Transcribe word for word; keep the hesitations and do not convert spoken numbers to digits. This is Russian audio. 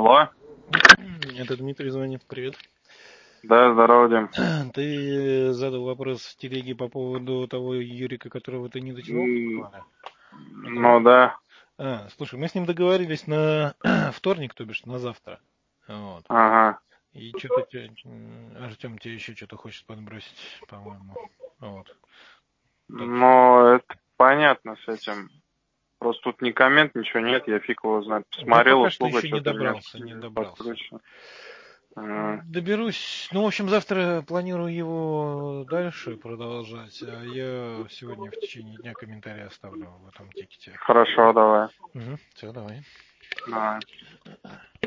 Алло. Это Дмитрий звонит. Привет. Да, здорово, Дим. Ты задал вопрос в телеге по поводу того Юрика, которого ты не дотянул? М, Это Ну он? да. А, слушай, мы с ним договорились на вторник, то бишь на завтра. Вот. Ага. И что-то Артем тебе еще что-то хочет подбросить, по-моему. Вот. Так что... Ну, это понятно с этим. Просто тут ни коммент, ничего нет, я фиг его знает. Да Посмотрел, пока что услуга еще не что-то не, добрался, не не добрался. подключена. Ага. Доберусь. Ну, в общем, завтра планирую его дальше продолжать, а я сегодня в течение дня комментарий оставлю в этом тикете. Хорошо, давай. Угу. Все, давай. Давай.